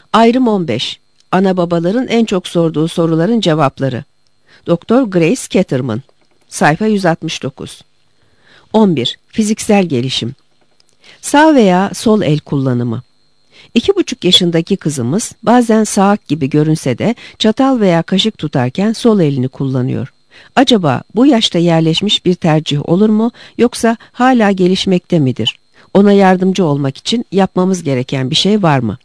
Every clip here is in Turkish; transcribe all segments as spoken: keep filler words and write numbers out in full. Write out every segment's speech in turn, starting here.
Ayrım on beş. Ana babaların en çok sorduğu soruların cevapları. Doktor Grace Ketterman. Sayfa yüz altmış dokuz. on bir. Fiziksel gelişim. Sağ veya sol el kullanımı. İki buçuk yaşındaki kızımız bazen sağak gibi görünse de çatal veya kaşık tutarken sol elini kullanıyor. Acaba bu yaşta yerleşmiş bir tercih olur mu, yoksa hala gelişmekte midir? Ona yardımcı olmak için yapmamız gereken bir şey var mı?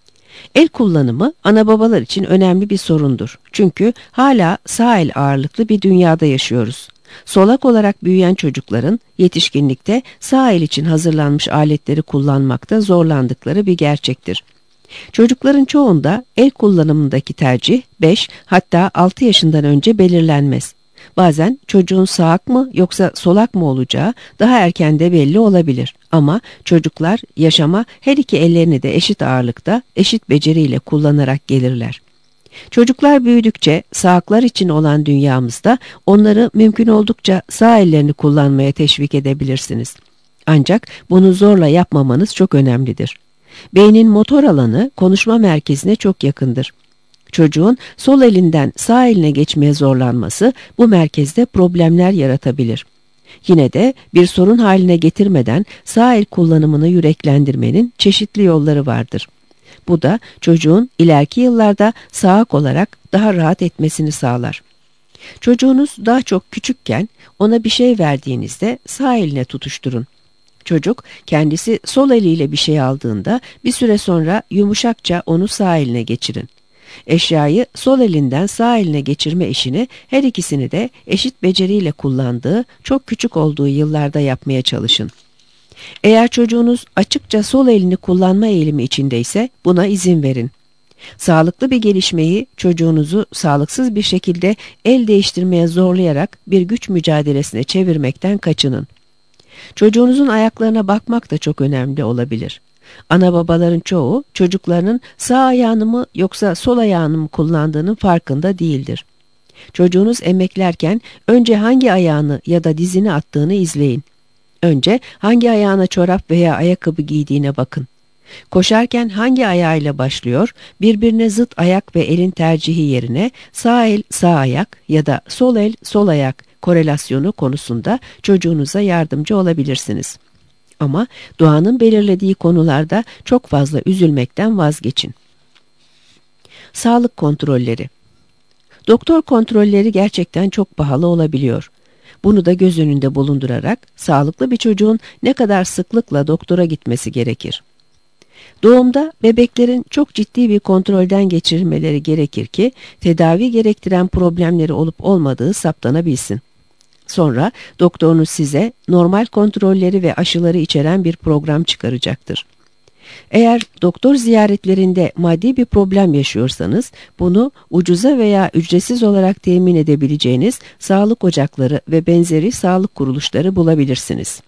El kullanımı ana babalar için önemli bir sorundur. Çünkü hala sağ el ağırlıklı bir dünyada yaşıyoruz. Solak olarak büyüyen çocukların yetişkinlikte sağ el için hazırlanmış aletleri kullanmakta zorlandıkları bir gerçektir. Çocukların çoğunda el kullanımındaki tercih beş hatta altı yaşından önce belirlenmez. Bazen çocuğun sağak mı yoksa solak mı olacağı daha erken de belli olabilir. Ama çocuklar yaşama her iki ellerini de eşit ağırlıkta, eşit beceriyle kullanarak gelirler. Çocuklar büyüdükçe sağaklar için olan dünyamızda onları mümkün oldukça sağ ellerini kullanmaya teşvik edebilirsiniz. Ancak bunu zorla yapmamanız çok önemlidir. Beynin motor alanı konuşma merkezine çok yakındır. Çocuğun sol elinden sağ eline geçmeye zorlanması bu merkezde problemler yaratabilir. Yine de bir sorun haline getirmeden sağ el kullanımını yüreklendirmenin çeşitli yolları vardır. Bu da çocuğun ileriki yıllarda sağak olarak daha rahat etmesini sağlar. Çocuğunuz daha çok küçükken ona bir şey verdiğinizde sağ eline tutuşturun. Çocuk kendisi sol eliyle bir şey aldığında bir süre sonra yumuşakça onu sağ eline geçirin. Eşyayı sol elinden sağ eline geçirme işini her ikisini de eşit beceriyle kullandığı çok küçük olduğu yıllarda yapmaya çalışın. Eğer çocuğunuz açıkça sol elini kullanma eğilimi içindeyse buna izin verin. Sağlıklı bir gelişmeyi çocuğunuzu sağlıksız bir şekilde el değiştirmeye zorlayarak bir güç mücadelesine çevirmekten kaçının. Çocuğunuzun ayaklarına bakmak da çok önemli olabilir. Ana babaların çoğu çocuklarının sağ ayağını mı yoksa sol ayağını mı kullandığının farkında değildir. Çocuğunuz emeklerken önce hangi ayağını ya da dizini attığını izleyin. Önce hangi ayağına çorap veya ayakkabı giydiğine bakın. Koşarken hangi ayağıyla başlıyor, birbirine zıt ayak ve elin tercihi yerine sağ el sağ ayak ya da sol el sol ayak korelasyonu konusunda çocuğunuza yardımcı olabilirsiniz. Ama doğanın belirlediği konularda çok fazla üzülmekten vazgeçin. Sağlık kontrolleri. Doktor kontrolleri gerçekten çok pahalı olabiliyor. Bunu da göz önünde bulundurarak sağlıklı bir çocuğun ne kadar sıklıkla doktora gitmesi gerekir. Doğumda bebeklerin çok ciddi bir kontrolden geçirilmeleri gerekir ki tedavi gerektiren problemleri olup olmadığı saptanabilsin. Sonra doktorunuz size normal kontrolleri ve aşıları içeren bir program çıkaracaktır. Eğer doktor ziyaretlerinde maddi bir problem yaşıyorsanız bunu ucuza veya ücretsiz olarak temin edebileceğiniz sağlık ocakları ve benzeri sağlık kuruluşları bulabilirsiniz.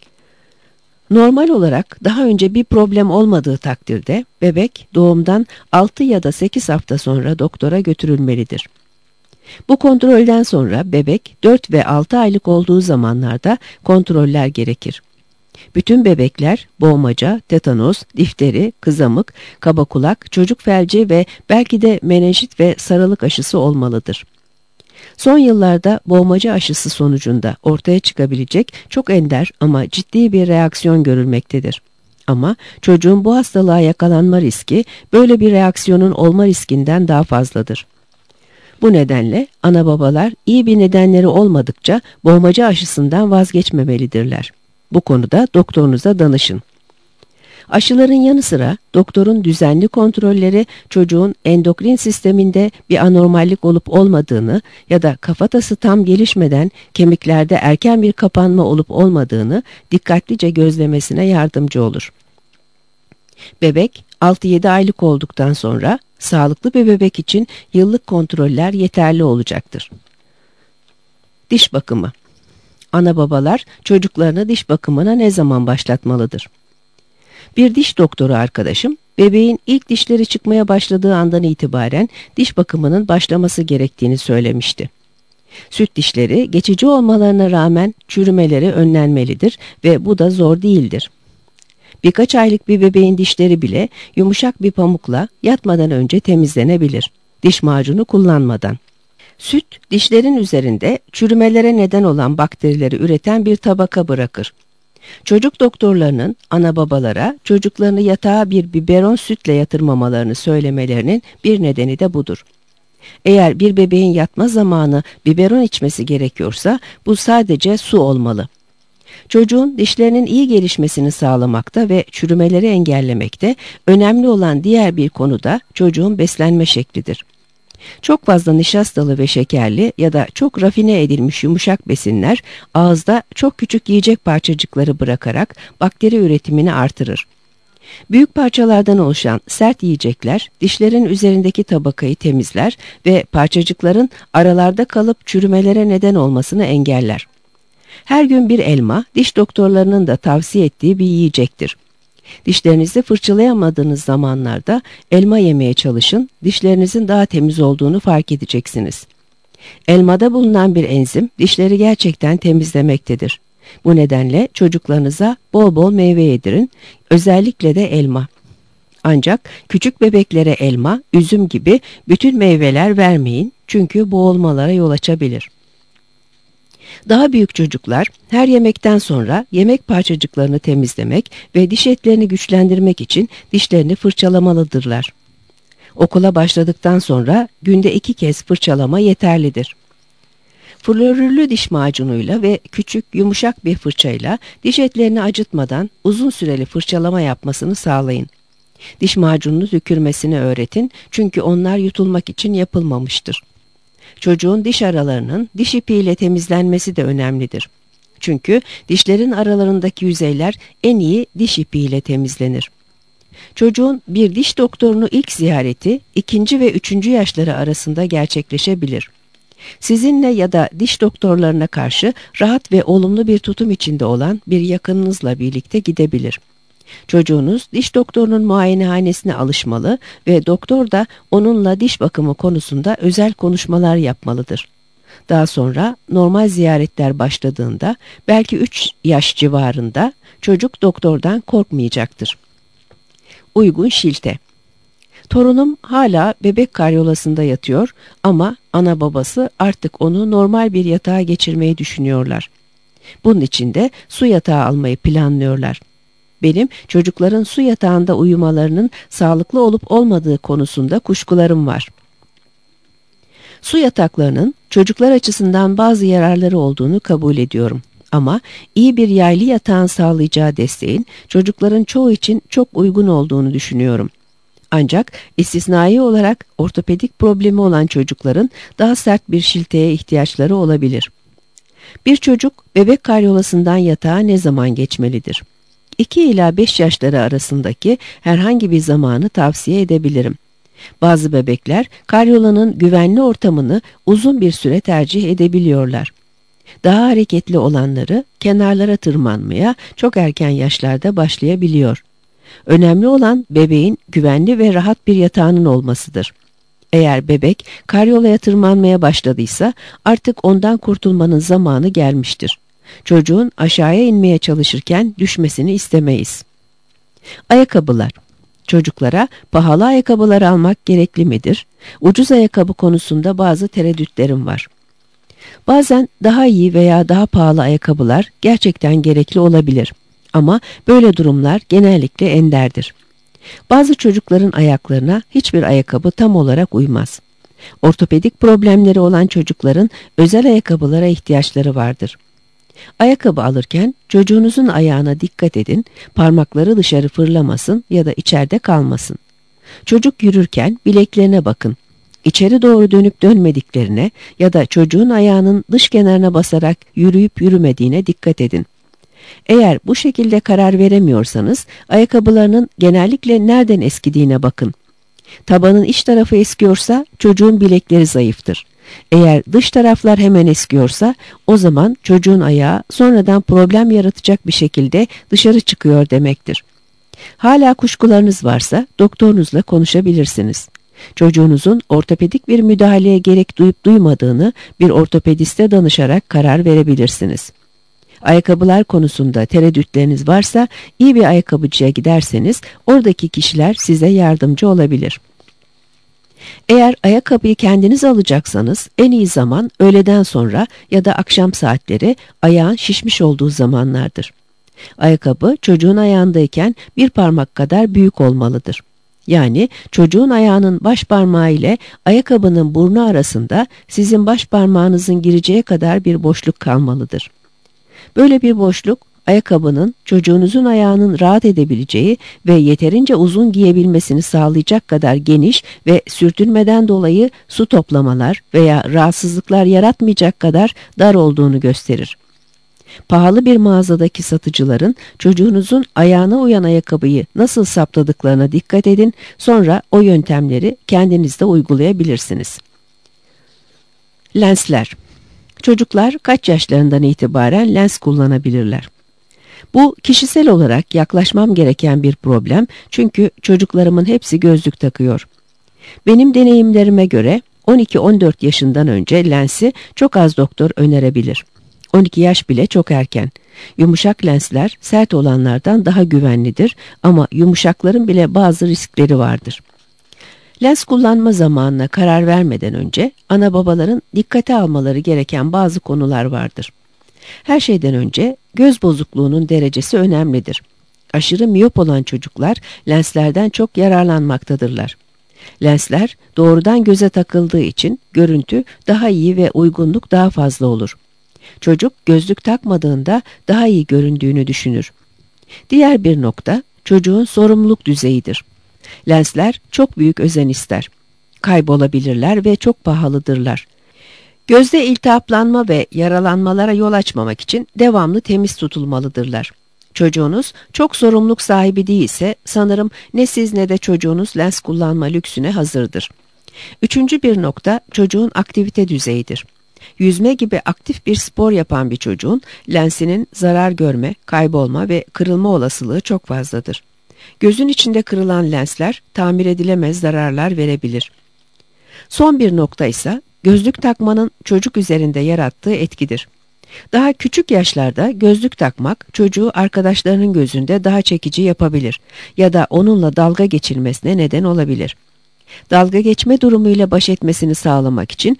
Normal olarak daha önce bir problem olmadığı takdirde bebek doğumdan altı ya da sekiz hafta sonra doktora götürülmelidir. Bu kontrolden sonra bebek dört ve altı aylık olduğu zamanlarda kontroller gerekir. Bütün bebekler boğmaca, tetanos, difteri, kızamık, kabakulak, çocuk felci ve belki de menenjit ve sarılık aşısı olmalıdır. Son yıllarda boğmaca aşısı sonucunda ortaya çıkabilecek çok ender ama ciddi bir reaksiyon görülmektedir. Ama çocuğun bu hastalığa yakalanma riski böyle bir reaksiyonun olma riskinden daha fazladır. Bu nedenle ana babalar iyi bir nedenleri olmadıkça boğmaca aşısından vazgeçmemelidirler. Bu konuda doktorunuza danışın. Aşıların yanı sıra doktorun düzenli kontrolleri çocuğun endokrin sisteminde bir anormallik olup olmadığını ya da kafatası tam gelişmeden kemiklerde erken bir kapanma olup olmadığını dikkatlice gözlemesine yardımcı olur. Bebek altı yedi aylık olduktan sonra sağlıklı bir bebek için yıllık kontroller yeterli olacaktır. Diş bakımı. Ana babalar çocuklarını diş bakımına ne zaman başlatmalıdır? Bir diş doktoru arkadaşım, bebeğin ilk dişleri çıkmaya başladığı andan itibaren diş bakımının başlaması gerektiğini söylemişti. Süt dişleri geçici olmalarına rağmen çürümeleri önlenmelidir ve bu da zor değildir. Birkaç aylık bir bebeğin dişleri bile yumuşak bir pamukla yatmadan önce temizlenebilir. Diş macunu kullanmadan. Süt, dişlerin üzerinde çürümelere neden olan bakterileri üreten bir tabaka bırakır. Çocuk doktorlarının ana babalara çocuklarını yatağa bir biberon sütle yatırmamalarını söylemelerinin bir nedeni de budur. Eğer bir bebeğin yatma zamanı biberon içmesi gerekiyorsa bu sadece su olmalı. Çocuğun dişlerinin iyi gelişmesini sağlamakta ve çürümeleri engellemekte önemli olan diğer bir konu da çocuğun beslenme şeklidir. Çok fazla nişastalı ve şekerli ya da çok rafine edilmiş yumuşak besinler ağızda çok küçük yiyecek parçacıkları bırakarak bakteri üretimini artırır. Büyük parçalardan oluşan sert yiyecekler dişlerin üzerindeki tabakayı temizler ve parçacıkların aralarda kalıp çürümelere neden olmasını engeller. Her gün bir elma diş doktorlarının da tavsiye ettiği bir yiyecektir. Dişlerinizi fırçalayamadığınız zamanlarda elma yemeye çalışın, dişlerinizin daha temiz olduğunu fark edeceksiniz. Elmada bulunan bir enzim dişleri gerçekten temizlemektedir. Bu nedenle çocuklarınıza bol bol meyve yedirin, özellikle de elma. Ancak küçük bebeklere elma, üzüm gibi bütün meyveler vermeyin çünkü boğulmalara yol açabilir. Daha büyük çocuklar her yemekten sonra yemek parçacıklarını temizlemek ve diş etlerini güçlendirmek için dişlerini fırçalamalıdırlar. Okula başladıktan sonra günde iki kez fırçalama yeterlidir. Florürlü diş macunuyla ve küçük yumuşak bir fırçayla diş etlerini acıtmadan uzun süreli fırçalama yapmasını sağlayın. Diş macununu tükürmesini öğretin çünkü onlar yutulmak için yapılmamıştır. Çocuğun diş aralarının diş ipiyle temizlenmesi de önemlidir. Çünkü dişlerin aralarındaki yüzeyler en iyi diş ipiyle temizlenir. Çocuğun bir diş doktorunu ilk ziyareti ikinci ve üçüncü yaşları arasında gerçekleşebilir. Sizinle ya da diş doktorlarına karşı rahat ve olumlu bir tutum içinde olan bir yakınınızla birlikte gidebilir. Çocuğunuz diş doktorunun muayenehanesine alışmalı ve doktor da onunla diş bakımı konusunda özel konuşmalar yapmalıdır. Daha sonra normal ziyaretler başladığında belki üç yaş civarında çocuk doktordan korkmayacaktır. Uygun şilte. Torunum hala bebek karyolasında yatıyor ama ana babası artık onu normal bir yatağa geçirmeyi düşünüyorlar. Bunun için de su yatağı almayı planlıyorlar. Benim çocukların su yatağında uyumalarının sağlıklı olup olmadığı konusunda kuşkularım var. Su yataklarının çocuklar açısından bazı yararları olduğunu kabul ediyorum. Ama iyi bir yaylı yatağın sağlayacağı desteğin çocukların çoğu için çok uygun olduğunu düşünüyorum. Ancak istisnai olarak ortopedik problemi olan çocukların daha sert bir şilteye ihtiyaçları olabilir. Bir çocuk bebek karyolasından yatağa ne zaman geçmelidir? iki ila beş yaşları arasındaki herhangi bir zamanı tavsiye edebilirim. Bazı bebekler karyolanın güvenli ortamını uzun bir süre tercih edebiliyorlar. Daha hareketli olanları kenarlara tırmanmaya çok erken yaşlarda başlayabiliyor. Önemli olan bebeğin güvenli ve rahat bir yatağının olmasıdır. Eğer bebek karyolaya tırmanmaya başladıysa artık ondan kurtulmanın zamanı gelmiştir. Çocuğun aşağıya inmeye çalışırken düşmesini istemeyiz. Ayakkabılar. Çocuklara pahalı ayakkabılar almak gerekli midir? Ucuz ayakkabı konusunda bazı tereddütlerim var. Bazen daha iyi veya daha pahalı ayakkabılar gerçekten gerekli olabilir. Ama böyle durumlar genellikle enderdir. Bazı çocukların ayaklarına hiçbir ayakkabı tam olarak uymaz. Ortopedik problemleri olan çocukların özel ayakkabılara ihtiyaçları vardır. Ayakkabı alırken çocuğunuzun ayağına dikkat edin, parmakları dışarı fırlamasın ya da içeride kalmasın. Çocuk yürürken bileklerine bakın. İçeri doğru dönüp dönmediklerine ya da çocuğun ayağının dış kenarına basarak yürüyüp yürümediğine dikkat edin. Eğer bu şekilde karar veremiyorsanız ayakkabılarının genellikle nereden eskidiğine bakın. Tabanın iç tarafı eskiyorsa çocuğun bilekleri zayıftır. Eğer dış taraflar hemen eskiyorsa o zaman çocuğun ayağı sonradan problem yaratacak bir şekilde dışarı çıkıyor demektir. Hala kuşkularınız varsa doktorunuzla konuşabilirsiniz. Çocuğunuzun ortopedik bir müdahaleye gerek duyup duymadığını bir ortopediste danışarak karar verebilirsiniz. Ayakkabılar konusunda tereddütleriniz varsa iyi bir ayakkabıcıya giderseniz oradaki kişiler size yardımcı olabilir. Eğer ayakkabıyı kendiniz alacaksanız en iyi zaman öğleden sonra ya da akşam saatleri, ayağın şişmiş olduğu zamanlardır. Ayakkabı çocuğun ayağındayken bir parmak kadar büyük olmalıdır. Yani çocuğun ayağının baş parmağı ile ayakkabının burnu arasında sizin baş parmağınızın gireceği kadar bir boşluk kalmalıdır. Böyle bir boşluk, ayakkabının çocuğunuzun ayağının rahat edebileceği ve yeterince uzun giyebilmesini sağlayacak kadar geniş ve sürtünmeden dolayı su toplamalar veya rahatsızlıklar yaratmayacak kadar dar olduğunu gösterir. Pahalı bir mağazadaki satıcıların çocuğunuzun ayağına uyan ayakkabıyı nasıl saptadıklarına dikkat edin, sonra o yöntemleri kendiniz de uygulayabilirsiniz. Lensler. Çocuklar kaç yaşlarından itibaren lens kullanabilirler? Bu kişisel olarak yaklaşmam gereken bir problem, çünkü çocuklarımın hepsi gözlük takıyor. Benim deneyimlerime göre on iki on dört yaşından önce lensi çok az doktor önerebilir. on iki yaş bile çok erken. Yumuşak lensler sert olanlardan daha güvenlidir ama yumuşakların bile bazı riskleri vardır. Lens kullanma zamanına karar vermeden önce ana babaların dikkate almaları gereken bazı konular vardır. Her şeyden önce göz bozukluğunun derecesi önemlidir. Aşırı miyop olan çocuklar lenslerden çok yararlanmaktadırlar. Lensler doğrudan göze takıldığı için görüntü daha iyi ve uygunluk daha fazla olur. Çocuk gözlük takmadığında daha iyi göründüğünü düşünür. Diğer bir nokta çocuğun sorumluluk düzeyidir. Lensler çok büyük özen ister. Kaybolabilirler ve çok pahalıdırlar. Gözde iltihaplanma ve yaralanmalara yol açmamak için devamlı temiz tutulmalıdırlar. Çocuğunuz çok sorumluluk sahibi değilse sanırım ne siz ne de çocuğunuz lens kullanma lüksüne hazırdır. Üçüncü bir nokta çocuğun aktivite düzeyidir. Yüzme gibi aktif bir spor yapan bir çocuğun lensinin zarar görme, kaybolma ve kırılma olasılığı çok fazladır. Gözün içinde kırılan lensler tamir edilemez zararlar verebilir. Son bir nokta ise gözlük takmanın çocuk üzerinde yarattığı etkidir. Daha küçük yaşlarda gözlük takmak çocuğu arkadaşlarının gözünde daha çekici yapabilir ya da onunla dalga geçilmesine neden olabilir. Dalga geçme durumuyla baş etmesini sağlamak için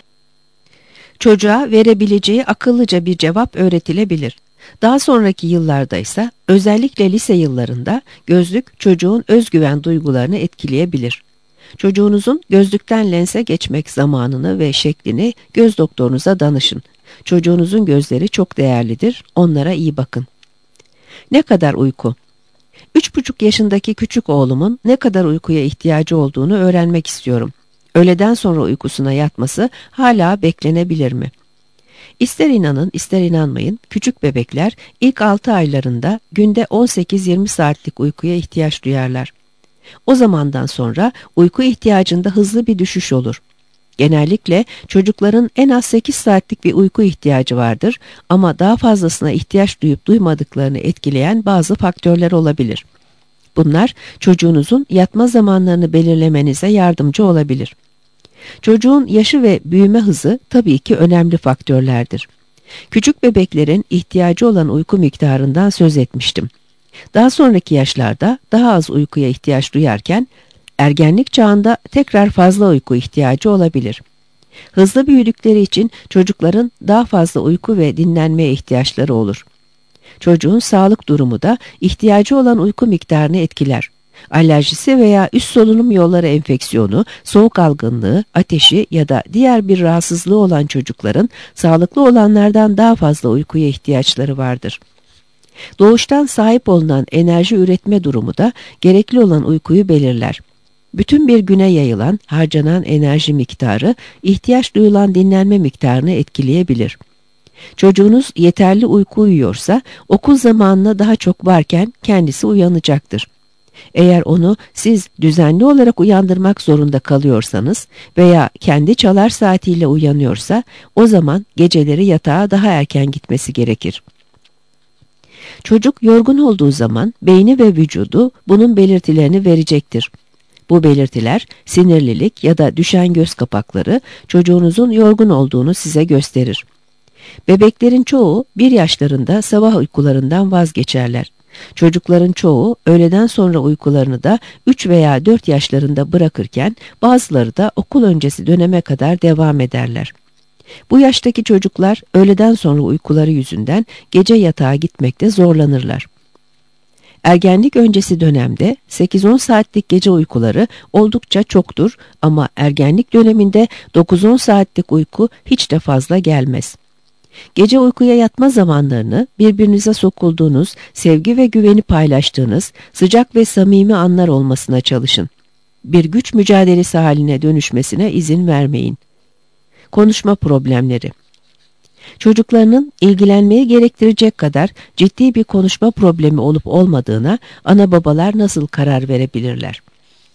çocuğa verebileceği akıllıca bir cevap öğretilebilir. Daha sonraki yıllarda ise özellikle lise yıllarında gözlük çocuğun özgüven duygularını etkileyebilir. Çocuğunuzun gözlükten lense geçmek zamanını ve şeklini göz doktorunuza danışın. Çocuğunuzun gözleri çok değerlidir, onlara iyi bakın. Ne kadar uyku? Üç buçuk yaşındaki küçük oğlumun ne kadar uykuya ihtiyacı olduğunu öğrenmek istiyorum. Öğleden sonra uykusuna yatması hala beklenebilir mi? İster inanın ister inanmayın, küçük bebekler ilk altı aylarında günde on sekiz yirmi saatlik uykuya ihtiyaç duyarlar. O zamandan sonra uyku ihtiyacında hızlı bir düşüş olur. Genellikle çocukların en az sekiz saatlik bir uyku ihtiyacı vardır ama daha fazlasına ihtiyaç duyup duymadıklarını etkileyen bazı faktörler olabilir. Bunlar çocuğunuzun yatma zamanlarını belirlemenize yardımcı olabilir. Çocuğun yaşı ve büyüme hızı tabii ki önemli faktörlerdir. Küçük bebeklerin ihtiyacı olan uyku miktarından söz etmiştim. Daha sonraki yaşlarda daha az uykuya ihtiyaç duyarken, ergenlik çağında tekrar fazla uyku ihtiyacı olabilir. Hızlı büyüdükleri için çocukların daha fazla uyku ve dinlenmeye ihtiyaçları olur. Çocuğun sağlık durumu da ihtiyacı olan uyku miktarını etkiler. Alerjisi veya üst solunum yolları enfeksiyonu, soğuk algınlığı, ateşi ya da diğer bir rahatsızlığı olan çocukların sağlıklı olanlardan daha fazla uykuya ihtiyaçları vardır. Doğuştan sahip olunan enerji üretme durumu da gerekli olan uykuyu belirler. Bütün bir güne yayılan harcanan enerji miktarı, ihtiyaç duyulan dinlenme miktarını etkileyebilir. Çocuğunuz yeterli uyku uyuyorsa okul zamanına daha çok varken kendisi uyanacaktır. Eğer onu siz düzenli olarak uyandırmak zorunda kalıyorsanız veya kendi çalar saatiyle uyanıyorsa o zaman geceleri yatağa daha erken gitmesi gerekir. Çocuk yorgun olduğu zaman beyni ve vücudu bunun belirtilerini verecektir. Bu belirtiler sinirlilik ya da düşen göz kapakları çocuğunuzun yorgun olduğunu size gösterir. Bebeklerin çoğu bir yaşlarında sabah uykularından vazgeçerler. Çocukların çoğu öğleden sonra uykularını da üç veya dört yaşlarında bırakırken bazıları da okul öncesi döneme kadar devam ederler. Bu yaştaki çocuklar öğleden sonra uykuları yüzünden gece yatağa gitmekte zorlanırlar. Ergenlik öncesi dönemde sekiz on saatlik gece uykuları oldukça çoktur ama ergenlik döneminde dokuz on saatlik uyku hiç de fazla gelmez. Gece uykuya yatma zamanlarını birbirinize sokulduğunuz, sevgi ve güveni paylaştığınız sıcak ve samimi anlar olmasına çalışın. Bir güç mücadelesi haline dönüşmesine izin vermeyin. Konuşma problemleri. Çocuklarının ilgilenmeyi gerektirecek kadar ciddi bir konuşma problemi olup olmadığına ana babalar nasıl karar verebilirler?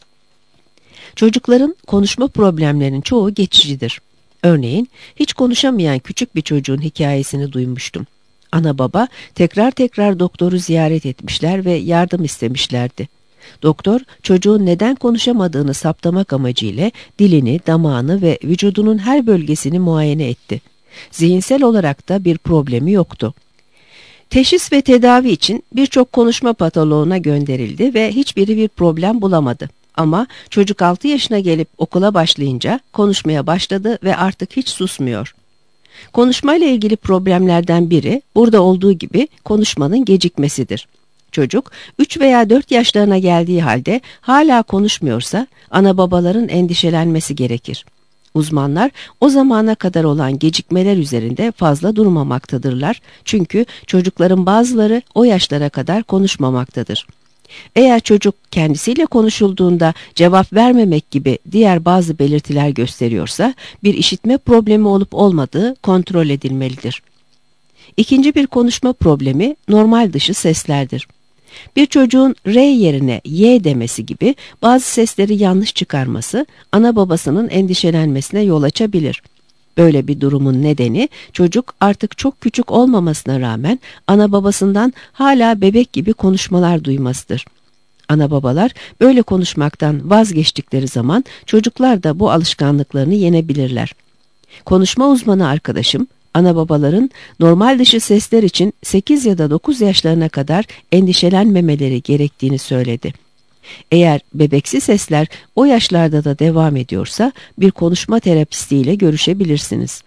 Çocukların konuşma problemlerinin çoğu geçicidir. Örneğin hiç konuşamayan küçük bir çocuğun hikayesini duymuştum. Ana baba tekrar tekrar doktoru ziyaret etmişler ve yardım istemişlerdi. Doktor çocuğun neden konuşamadığını saptamak amacıyla dilini, damağını ve vücudunun her bölgesini muayene etti. Zihinsel olarak da bir problemi yoktu. Teşhis ve tedavi için birçok konuşma patoloğuna gönderildi ve hiçbiri bir problem bulamadı. Ama çocuk altı yaşına gelip okula başlayınca konuşmaya başladı ve artık hiç susmuyor. Konuşmayla ilgili problemlerden biri burada olduğu gibi konuşmanın gecikmesidir. Çocuk üç veya dört yaşlarına geldiği halde hala konuşmuyorsa ana babaların endişelenmesi gerekir. Uzmanlar o zamana kadar olan gecikmeler üzerinde fazla durmamaktadırlar çünkü çocukların bazıları o yaşlara kadar konuşmamaktadır. Eğer çocuk kendisiyle konuşulduğunda cevap vermemek gibi diğer bazı belirtiler gösteriyorsa bir işitme problemi olup olmadığı kontrol edilmelidir. İkinci bir konuşma problemi normal dışı seslerdir. Bir çocuğun R yerine Y demesi gibi bazı sesleri yanlış çıkarması ana babasının endişelenmesine yol açabilir. Böyle bir durumun nedeni çocuk artık çok küçük olmamasına rağmen ana babasından hala bebek gibi konuşmalar duymasıdır. Ana babalar böyle konuşmaktan vazgeçtikleri zaman çocuklar da bu alışkanlıklarını yenebilirler. Konuşma uzmanı arkadaşım, ana babaların normal dışı sesler için sekiz ya da dokuz yaşlarına kadar endişelenmemeleri gerektiğini söyledi. Eğer bebeksi sesler o yaşlarda da devam ediyorsa bir konuşma terapistiyle görüşebilirsiniz.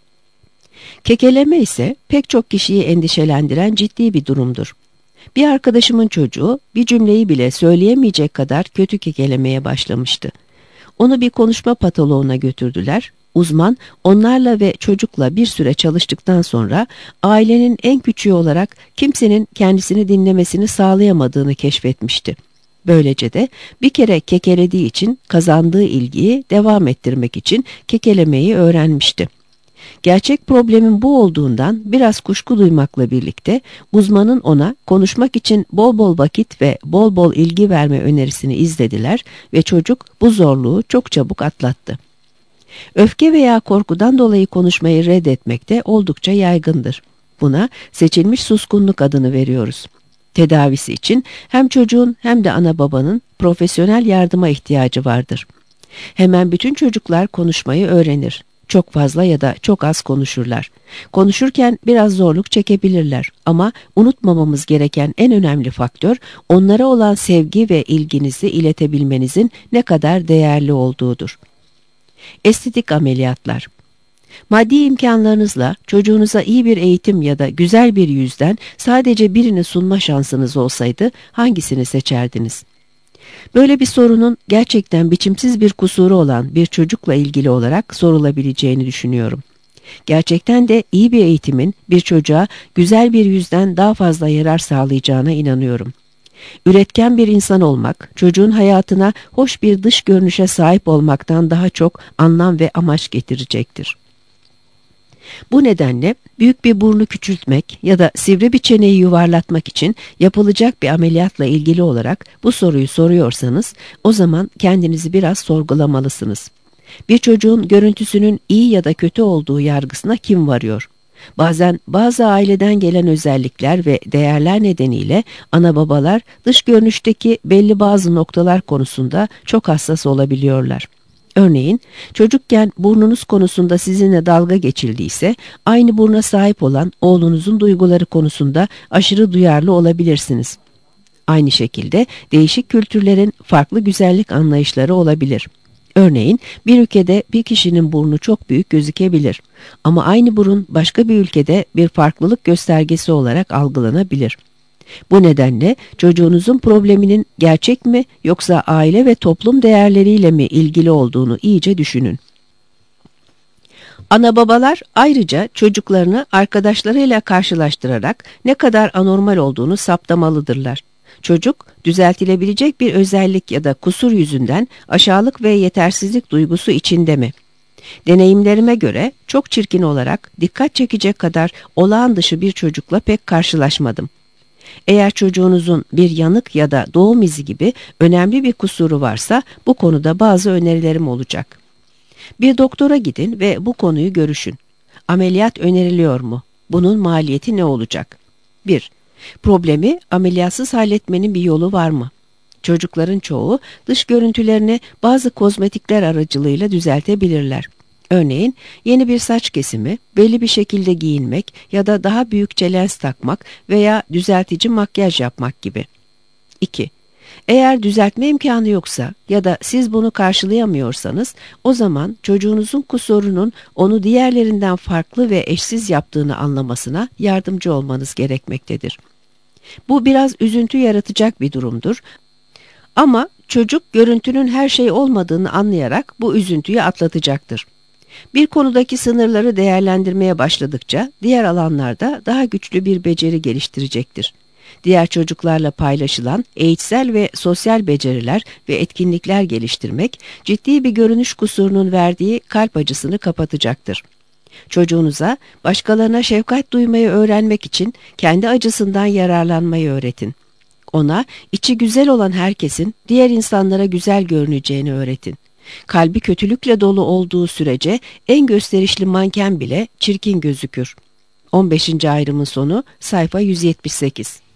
Kekeleme ise pek çok kişiyi endişelendiren ciddi bir durumdur. Bir arkadaşımın çocuğu bir cümleyi bile söyleyemeyecek kadar kötü kekelemeye başlamıştı. Onu bir konuşma patoloğuna götürdüler. Uzman onlarla ve çocukla bir süre çalıştıktan sonra ailenin en küçüğü olarak kimsenin kendisini dinlemesini sağlayamadığını keşfetmişti. Böylece de bir kere kekelediği için kazandığı ilgiyi devam ettirmek için kekelemeyi öğrenmişti. Gerçek problemin bu olduğundan biraz kuşku duymakla birlikte uzmanın ona konuşmak için bol bol vakit ve bol bol ilgi verme önerisini izlediler ve çocuk bu zorluğu çok çabuk atlattı. Öfke veya korkudan dolayı konuşmayı reddetmek de oldukça yaygındır. Buna seçilmiş suskunluk adını veriyoruz. Tedavisi için hem çocuğun hem de ana babanın profesyonel yardıma ihtiyacı vardır. Hemen bütün çocuklar konuşmayı öğrenir. Çok fazla ya da çok az konuşurlar. Konuşurken biraz zorluk çekebilirler ama unutmamamız gereken en önemli faktör onlara olan sevgi ve ilginizi iletebilmenizin ne kadar değerli olduğudur. Estetik ameliyatlar. Maddi imkanlarınızla çocuğunuza iyi bir eğitim ya da güzel bir yüzden sadece birini sunma şansınız olsaydı hangisini seçerdiniz? Böyle bir sorunun gerçekten biçimsiz bir kusuru olan bir çocukla ilgili olarak sorulabileceğini düşünüyorum. Gerçekten de iyi bir eğitimin bir çocuğa güzel bir yüzden daha fazla yarar sağlayacağına inanıyorum. Üretken bir insan olmak, çocuğun hayatına hoş bir dış görünüşe sahip olmaktan daha çok anlam ve amaç getirecektir. Bu nedenle büyük bir burnu küçültmek ya da sivri bir çeneyi yuvarlatmak için yapılacak bir ameliyatla ilgili olarak bu soruyu soruyorsanız o zaman kendinizi biraz sorgulamalısınız. Bir çocuğun görüntüsünün iyi ya da kötü olduğu yargısına kim varıyor? Bazen bazı aileden gelen özellikler ve değerler nedeniyle ana babalar dış görünüşteki belli bazı noktalar konusunda çok hassas olabiliyorlar. Örneğin çocukken burnunuz konusunda sizinle dalga geçildiyse aynı buruna sahip olan oğlunuzun duyguları konusunda aşırı duyarlı olabilirsiniz. Aynı şekilde değişik kültürlerin farklı güzellik anlayışları olabilir. Örneğin bir ülkede bir kişinin burnu çok büyük gözükebilir ama aynı burun başka bir ülkede bir farklılık göstergesi olarak algılanabilir. Bu nedenle çocuğunuzun probleminin gerçek mi yoksa aile ve toplum değerleriyle mi ilgili olduğunu iyice düşünün. Ana babalar ayrıca çocuklarını arkadaşlarıyla karşılaştırarak ne kadar anormal olduğunu saptamalıdırlar. Çocuk, düzeltilebilecek bir özellik ya da kusur yüzünden aşağılık ve yetersizlik duygusu içinde mi? Deneyimlerime göre çok çirkin olarak dikkat çekecek kadar olağan dışı bir çocukla pek karşılaşmadım. Eğer çocuğunuzun bir yanık ya da doğum izi gibi önemli bir kusuru varsa bu konuda bazı önerilerim olacak. Bir doktora gidin ve bu konuyu görüşün. Ameliyat öneriliyor mu? Bunun maliyeti ne olacak? bir. Problemi ameliyatsız halletmenin bir yolu var mı? Çocukların çoğu dış görüntülerini bazı kozmetikler aracılığıyla düzeltebilirler. Örneğin yeni bir saç kesimi, belli bir şekilde giyinmek ya da daha büyükçe lens takmak veya düzeltici makyaj yapmak gibi. iki. Eğer düzeltme imkanı yoksa ya da siz bunu karşılayamıyorsanız o zaman çocuğunuzun kusurunun onu diğerlerinden farklı ve eşsiz yaptığını anlamasına yardımcı olmanız gerekmektedir. Bu biraz üzüntü yaratacak bir durumdur ama çocuk görüntünün her şey olmadığını anlayarak bu üzüntüyü atlatacaktır. Bir konudaki sınırları değerlendirmeye başladıkça diğer alanlarda daha güçlü bir beceri geliştirecektir. Diğer çocuklarla paylaşılan eğitsel ve sosyal beceriler ve etkinlikler geliştirmek, ciddi bir görünüş kusurunun verdiği kalp acısını kapatacaktır. Çocuğunuza başkalarına şefkat duymayı öğrenmek için kendi acısından yararlanmayı öğretin. Ona içi güzel olan herkesin diğer insanlara güzel görüneceğini öğretin. Kalbi kötülükle dolu olduğu sürece en gösterişli manken bile çirkin gözükür. on beşinci ayrımın sonu sayfa yüz yetmiş sekiz.